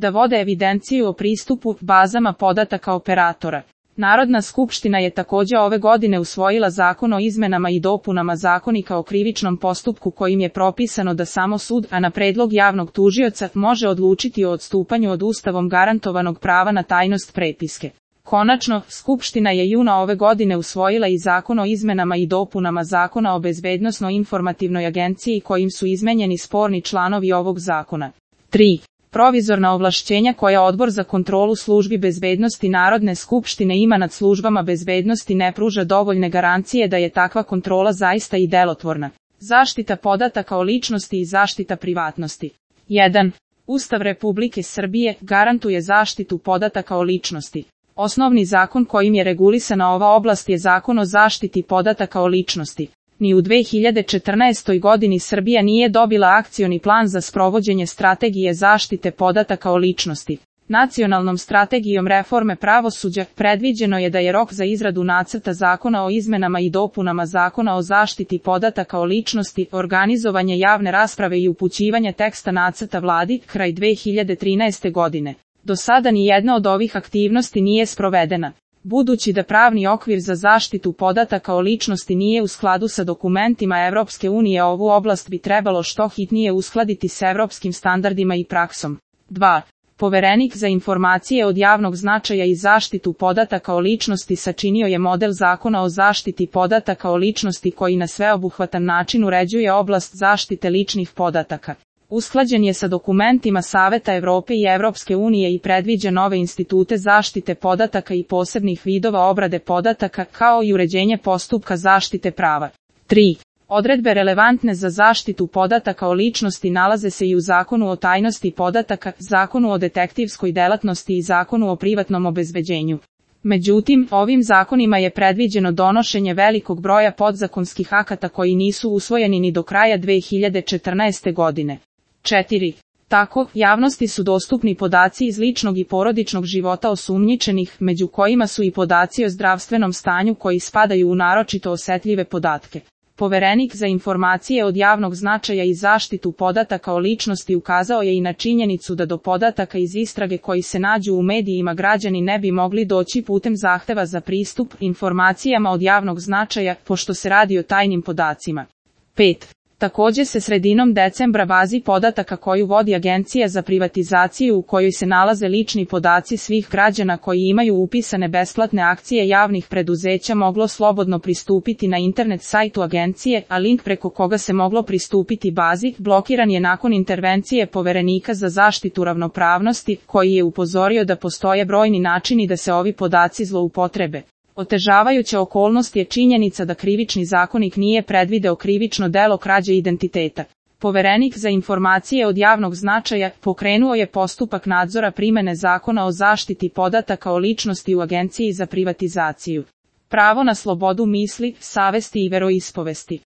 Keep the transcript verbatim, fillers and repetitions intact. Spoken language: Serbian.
da vode evidenciju o pristupu bazama podataka operatora. Narodna skupština je također ove godine usvojila Zakon o izmenama i dopunama Zakonika o krivičnom postupku kojim je propisano da samo sud, a na predlog javnog tužioca, može odlučiti o odstupanju od Ustavom garantovanog prava na tajnost prepiske. Konačno, Skupština je juna ove godine usvojila i Zakon o izmenama i dopunama Zakona o bezbednosno-informativnoj agenciji kojim su izmenjeni sporni članovi ovog zakona. tri. Provizorna ovlašćenja koja Odbor za kontrolu službi bezbednosti Narodne skupštine ima nad službama bezbednosti ne pruža dovoljne garancije da je takva kontrola zaista i delotvorna. Zaštita podataka o ličnosti i zaštita privatnosti. jedan. Ustav Republike Srbije garantuje zaštitu podataka o ličnosti. Osnovni zakon kojim je regulisana ova oblast je Zakon o zaštiti podataka o ličnosti. Ni u dve hiljade četrnaestoj godini Srbija nije dobila akcioni plan za sprovođenje strategije zaštite podataka o ličnosti. Nacionalnom strategijom reforme pravosuđa predviđeno je da je rok za izradu nacrta Zakona o izmenama i dopunama Zakona o zaštiti podataka o ličnosti, organizovanje javne rasprave i upućivanje teksta nacrta vladi kraj dve hiljade trinaeste godine. Do sada ni jedna od ovih aktivnosti nije sprovedena. Budući da pravni okvir za zaštitu podataka o ličnosti nije u skladu sa dokumentima Evropske unije, ovu oblast bi trebalo što hitnije uskladiti s evropskim standardima i praksom. dva. Poverenik za informacije od javnog značaja i zaštitu podataka o ličnosti sačinio je model Zakona o zaštiti podataka o ličnosti koji na sveobuhvatan način uređuje oblast zaštite ličnih podataka. Usklađen je sa dokumentima Saveta Evrope i Evropske unije i predviđa nove institute zaštite podataka i posebnih vidova obrade podataka, kao i uređenje postupka zaštite prava. tri. Odredbe relevantne za zaštitu podataka o ličnosti nalaze se i u Zakonu o tajnosti podataka, Zakonu o detektivskoj delatnosti i Zakonu o privatnom obezbeđenju. Međutim, ovim zakonima je predviđeno donošenje velikog broja podzakonskih akata koji nisu usvojeni ni do kraja dve hiljade četrnaeste godine. četiri. Tako, javnosti su dostupni podaci iz ličnog i porodičnog života osumnjičenih, među kojima su i podaci o zdravstvenom stanju koji spadaju u naročito osetljive podatke. Poverenik za informacije od javnog značaja i zaštitu podataka o ličnosti ukazao je i na činjenicu da do podataka iz istrage koji se nađu u medijima građani ne bi mogli doći putem zahteva za pristup informacijama od javnog značaja, pošto se radi o tajnim podacima. pet. Također se sredinom decembra bazi podataka koju vodi Agencija za privatizaciju u kojoj se nalaze lični podaci svih građana koji imaju upisane besplatne akcije javnih preduzeća moglo slobodno pristupiti na internet sajtu agencije, a link preko koga se moglo pristupiti bazi blokiran je nakon intervencije Poverenika za zaštitu ravnopravnosti, koji je upozorio da postoje brojni načini da se ovi podaci zloupotrebe. Otežavajuća okolnost je činjenica da Krivični zakonik nije predvideo krivično delo krađe identiteta. Poverenik za informacije od javnog značaja pokrenuo je postupak nadzora primene Zakona o zaštiti podataka o ličnosti u Agenciji za privatizaciju. Pravo na slobodu misli, savesti i veroispovesti.